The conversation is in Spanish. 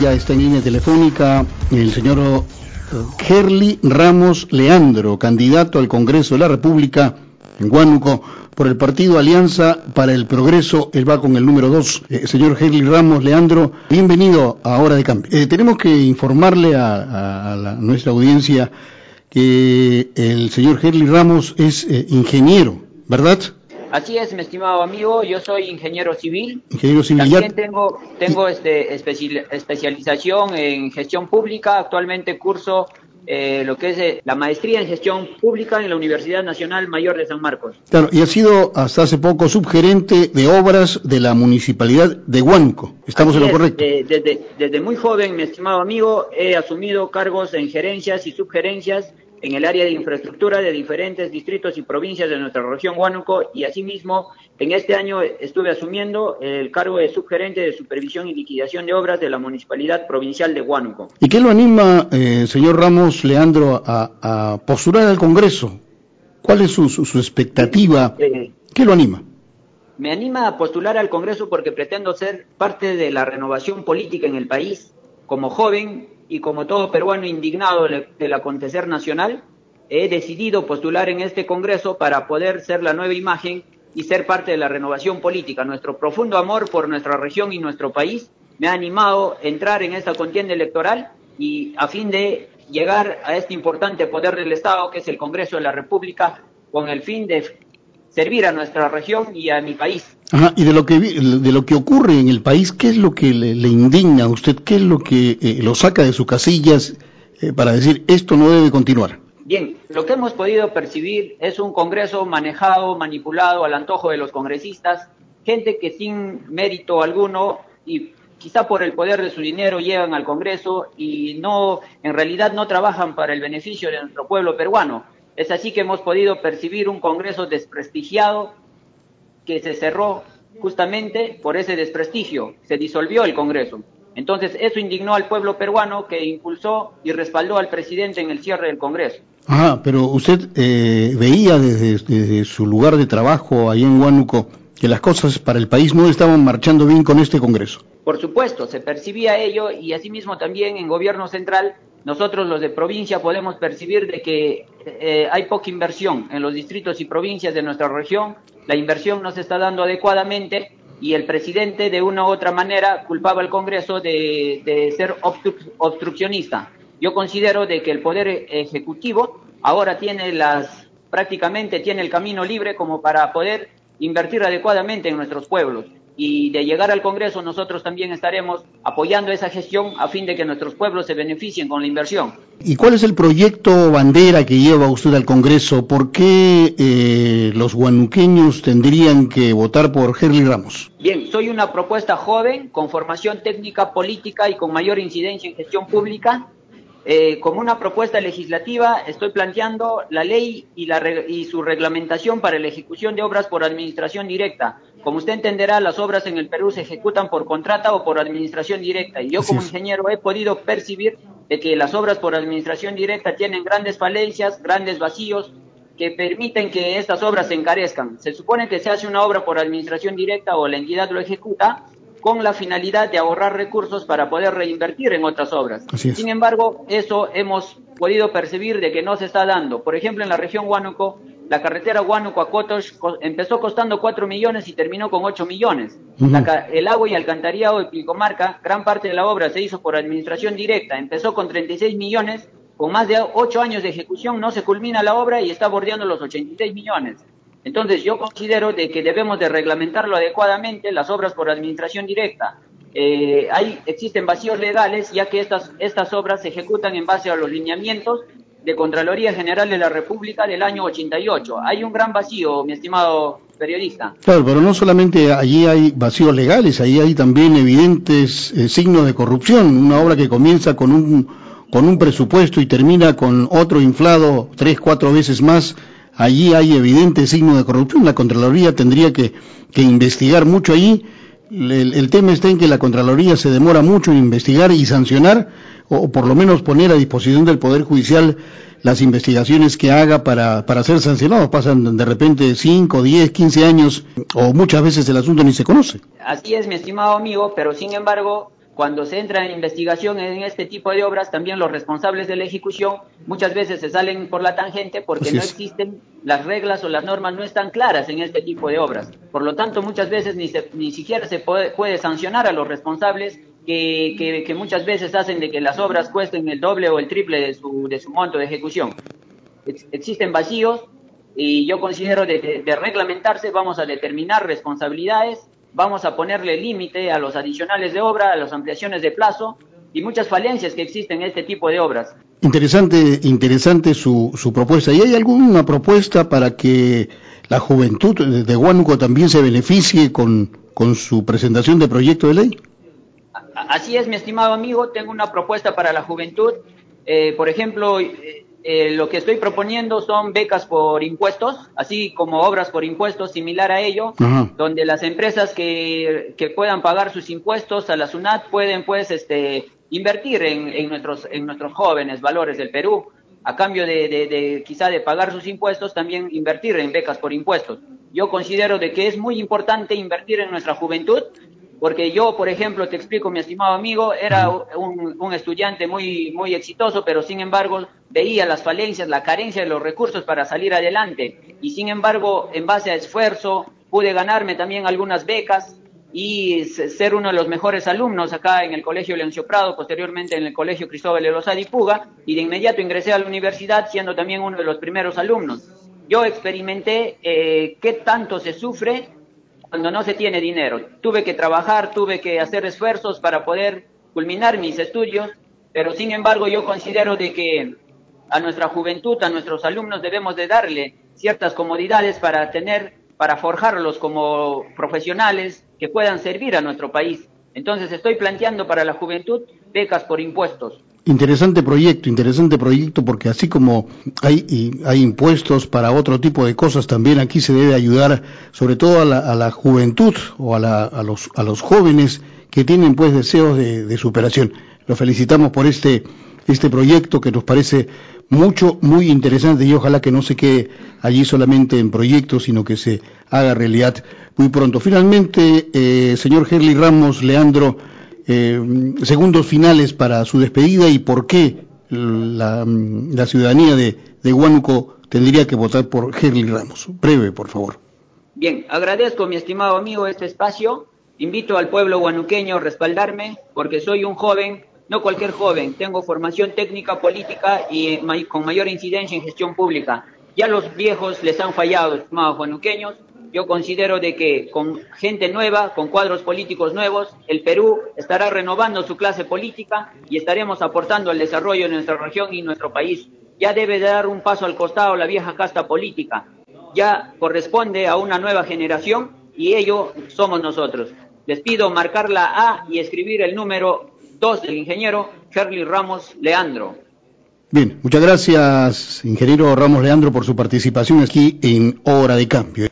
Ya está en línea telefónica el señor Gerly Ramos Leandro, candidato al Congreso de la República en Huánuco por el partido Alianza para el Progreso. Él va con el número 2. Señor Gerly Ramos Leandro, bienvenido a Hora de Cambio. Tenemos que informarle a nuestra audiencia que el señor Gerly Ramos es ingeniero, ¿verdad? Así es, mi estimado amigo, yo soy ingeniero civil. Ingeniero civil. También tengo especialización en gestión pública. Actualmente curso lo que es la maestría en gestión pública en la Universidad Nacional Mayor de San Marcos. Claro, y ha sido hasta hace poco subgerente de obras de la Municipalidad de Huánuco. ¿Estamos en lo correcto? Desde muy joven, mi estimado amigo, he asumido cargos en gerencias y subgerencias en el área de infraestructura de diferentes distritos y provincias de nuestra región Huánuco, y asimismo en este año estuve asumiendo el cargo de subgerente de supervisión y liquidación de obras de la Municipalidad Provincial de Huánuco. ¿Y qué lo anima, señor Ramos Leandro, a postular al Congreso? ¿Cuál es su expectativa? ¿Qué lo anima? Me anima a postular al Congreso porque pretendo ser parte de la renovación política en el país. Como joven y como todo peruano indignado del acontecer nacional, he decidido postular en este Congreso para poder ser la nueva imagen y ser parte de la renovación política. Nuestro profundo amor por nuestra región y nuestro país me ha animado a entrar en esta contienda electoral y a fin de llegar a este importante poder del Estado, que es el Congreso de la República, con el fin de servir a nuestra región y a mi país. Ajá, y de lo que ocurre en el país, ¿qué es lo que le indigna a usted? ¿Qué es lo que lo saca de sus casillas para decir esto no debe continuar? Bien, lo que hemos podido percibir es un Congreso manejado, manipulado al antojo de los congresistas, gente que sin mérito alguno y quizá por el poder de su dinero llegan al Congreso y en realidad no trabajan para el beneficio de nuestro pueblo peruano. Es así que hemos podido percibir un Congreso desprestigiado que se cerró justamente por ese desprestigio, se disolvió el Congreso. Entonces eso indignó al pueblo peruano, que impulsó y respaldó al presidente en el cierre del Congreso. Ajá, pero usted veía desde su lugar de trabajo ahí en Huánuco que las cosas para el país no estaban marchando bien con este Congreso. Por supuesto, se percibía ello, y asimismo también en gobierno central, nosotros los de provincia podemos percibir de que hay poca inversión en los distritos y provincias de nuestra región. La inversión no se está dando adecuadamente y el presidente de una u otra manera culpaba al Congreso de ser obstruccionista. Yo considero de que el Poder Ejecutivo ahora prácticamente tiene el camino libre como para poder invertir adecuadamente en nuestros pueblos. Y de llegar al Congreso nosotros también estaremos apoyando esa gestión a fin de que nuestros pueblos se beneficien con la inversión. ¿Y cuál es el proyecto bandera que lleva usted al Congreso? ¿Por qué los huanuqueños tendrían que votar por Gerly Ramos? Bien, soy una propuesta joven, con formación técnica, política y con mayor incidencia en gestión pública. Como una propuesta legislativa estoy planteando la ley y su reglamentación para la ejecución de obras por administración directa. Como usted entenderá, las obras en el Perú se ejecutan por contrata o por administración directa, y yo como ingeniero he podido percibir de que las obras por administración directa tienen grandes falencias, grandes vacíos que permiten que estas obras se encarezcan. Se supone que se hace una obra por administración directa o la entidad lo ejecuta con la finalidad de ahorrar recursos para poder reinvertir en otras obras. Sin embargo, eso hemos podido percibir de que no se está dando. Por ejemplo, en la región Huánuco, la carretera Huánuco a Cotox empezó costando 4 millones y terminó con 8 millones. El agua y alcantarillado de Pilcomarca, gran parte de la obra se hizo por administración directa, empezó con 36 millones, con más de 8 años de ejecución no se culmina la obra y está bordeando los 86 millones. Entonces yo considero de que debemos de reglamentarlo adecuadamente, las obras por administración directa. Existen vacíos legales, ya que estas obras se ejecutan en base a los lineamientos de Contraloría General de la República del año 88. Hay un gran vacío, mi estimado periodista. Claro, pero no solamente allí hay vacíos legales, allí hay también evidentes signos de corrupción. Una obra que comienza con un presupuesto y termina con otro inflado 3, 4 veces más. Allí hay evidentes signos de corrupción. La Contraloría tendría que investigar mucho allí. El tema está en que la Contraloría se demora mucho en investigar y sancionar, o por lo menos poner a disposición del Poder Judicial las investigaciones que haga para ser sancionados. Pasan de repente 5, 10, 15 años, o muchas veces el asunto ni se conoce. Así es, mi estimado amigo, pero sin embargo, cuando se entra en investigación en este tipo de obras, también los responsables de la ejecución muchas veces se salen por la tangente porque no existen las reglas o las normas no están claras en este tipo de obras. Por lo tanto, muchas veces ni siquiera se puede sancionar a los responsables que muchas veces hacen de que las obras cuesten el doble o el triple de su monto de ejecución. Existen vacíos y yo considero de reglamentarse vamos a determinar responsabilidades, vamos a ponerle límite a los adicionales de obra, a las ampliaciones de plazo y muchas falencias que existen en este tipo de obras. Interesante su propuesta. ¿Y hay alguna propuesta para que la juventud de Huánuco también se beneficie con su presentación de proyecto de ley? Así es, mi estimado amigo, tengo una propuesta para la juventud. Por ejemplo, lo que estoy proponiendo son becas por impuestos, así como obras por impuestos, similar a ello, donde las empresas que puedan pagar sus impuestos a la SUNAT pueden invertir en nuestros jóvenes valores del Perú, a cambio quizá de pagar sus impuestos, también invertir en becas por impuestos. Yo considero de que es muy importante invertir en nuestra juventud, porque yo, por ejemplo, te explico, mi estimado amigo, era un estudiante muy exitoso, pero sin embargo veía las falencias, la carencia de los recursos para salir adelante. Y sin embargo, en base a esfuerzo, pude ganarme también algunas becas y ser uno de los mejores alumnos acá en el Colegio Leoncio Prado, posteriormente en el Colegio Cristóbal de Lozada y Puga, y de inmediato ingresé a la universidad siendo también uno de los primeros alumnos. Yo experimenté qué tanto se sufre cuando no se tiene dinero. Tuve que trabajar, tuve que hacer esfuerzos para poder culminar mis estudios, pero sin embargo yo considero de que a nuestra juventud, a nuestros alumnos debemos de darle ciertas comodidades para forjarlos como profesionales que puedan servir a nuestro país. Entonces estoy planteando para la juventud becas por impuestos. Interesante proyecto, porque así como hay impuestos para otro tipo de cosas, también aquí se debe ayudar sobre todo a la juventud o a los jóvenes que tienen pues deseos de superación. Los felicitamos por este proyecto que nos parece muy interesante y ojalá que no se quede allí solamente en proyectos, sino que se haga realidad muy pronto. Finalmente, señor Herli Ramos Leandro, segundos finales para su despedida y por qué la ciudadanía de Huánuco tendría que votar por Herli Ramos. Breve, por favor. Bien, agradezco, mi estimado amigo, este espacio. Invito al pueblo huanuqueño a respaldarme porque soy un joven, no cualquier joven, tengo formación técnica, política y con mayor incidencia en gestión pública. Ya los viejos les han fallado, estimados huanuqueños. Yo considero de que con gente nueva, con cuadros políticos nuevos, el Perú estará renovando su clase política y estaremos aportando al desarrollo de nuestra región y nuestro país. Ya debe dar un paso al costado la vieja casta política. Ya corresponde a una nueva generación y ello somos nosotros. Les pido marcar la A y escribir el número 2 del ingeniero Herli Ramos Leandro. Bien, muchas gracias, ingeniero Ramos Leandro, por su participación aquí en Hora de Cambio.